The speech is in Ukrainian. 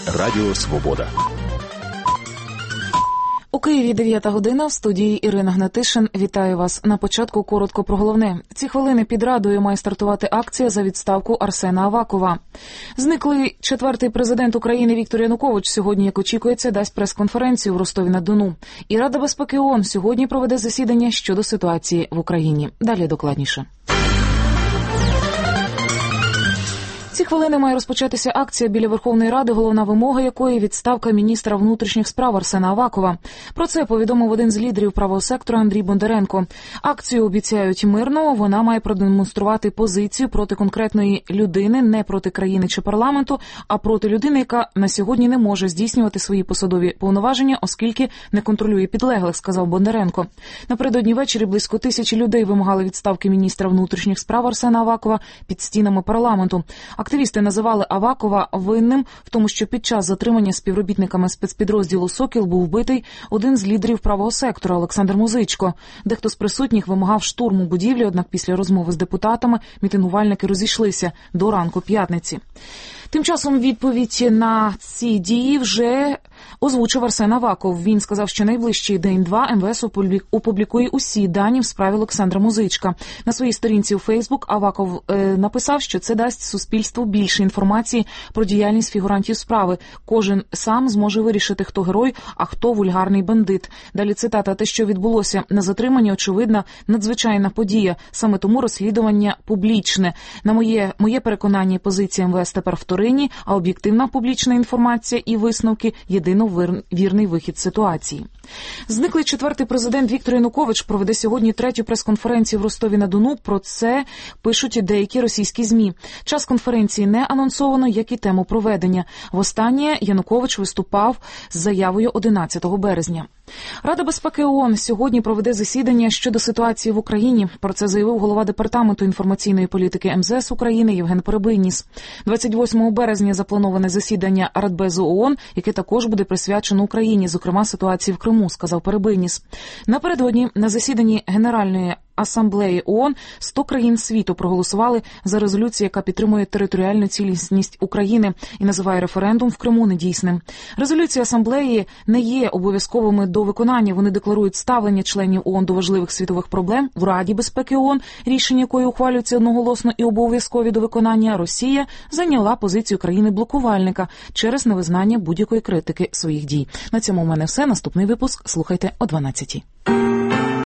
Радіо Свобода. У Києві 9 година, в студії Ірина Гнатишин. Вітаю вас. На початку коротко про головне. Ці хвилини під Радою має стартувати акція за відставку Арсена Авакова. Зниклий четвертий президент України Віктор Янукович сьогодні, як очікується, дасть прес-конференцію в Ростові-на-Дону. І Рада безпеки ООН сьогодні проведе засідання щодо ситуації в Україні. Далі докладніше. Ці хвилини має розпочатися акція біля Верховної Ради, головна вимога якої – відставка міністра внутрішніх справ Арсена Авакова. Про це повідомив один з лідерів правого сектору Андрій Бондаренко. Акцію обіцяють мирно, вона має продемонструвати позицію проти конкретної людини, не проти країни чи парламенту, а проти людини, яка на сьогодні не може здійснювати свої посадові повноваження, оскільки не контролює підлеглих, сказав Бондаренко. Напередодні ввечері близько 1000 людей вимагали відставки міністра внутрішніх справ Арсена Авакова під стінами парламенту. Активісти називали Авакова винним в тому, що під час затримання співробітниками спецпідрозділу «Сокіл» був вбитий один з лідерів правого сектора Олександр Музичко. Дехто з присутніх вимагав штурму будівлі, однак після розмови з депутатами мітингувальники розійшлися до ранку п'ятниці. Тим часом відповідь на ці дії вже озвучив Арсен Аваков. Він сказав, що найближчий день-два МВС опублікує усі дані в справі Олександра Музичка. На своїй сторінці у Фейсбук Аваков написав, що це дасть суспільству більше інформації про діяльність фігурантів справи. Кожен сам зможе вирішити, хто герой, а хто вульгарний бандит. Далі цитата: «Те, що відбулося на затриманні, очевидна, надзвичайна подія. Саме тому розслідування публічне. На моє переконання і позиція МВС тепер вторинні, а об'єктивна публічна інформація і висновки – єдино вірний вихід з ситуації». Зниклий четвертий президент Віктор Янукович проведе сьогодні третю прес-конференцію в Ростові-на-Дону. Про це пишуть деякі російські ЗМІ. Час конференції не анонсовано, як і тему проведення. Востаннє Янукович виступав з заявою 11 березня. Рада безпеки ООН сьогодні проведе засідання щодо ситуації в Україні. Про це заявив голова Департаменту інформаційної політики МЗС України Євген Перебийніс. 28 березня заплановане засідання Радбезу ООН, яке також буде присвячено Україні, зокрема ситуації в Криму, сказав Перебийніс. Напередодні на засіданні Генеральної Асамблеї ООН 100 країн світу проголосували за резолюцію, яка підтримує територіальну цілісність України і називає референдум в Криму недійсним. Резолюції Асамблеї не є обов'язковими до виконання. Вони декларують ставлення членів ООН до важливих світових проблем в Раді безпеки ООН, рішення якої ухвалюються одноголосно і обов'язкові до виконання. Росія зайняла позицію країни-блокувальника через невизнання будь-якої критики своїх дій. На цьому у мене все. Наступний випуск слухайте о 12-й.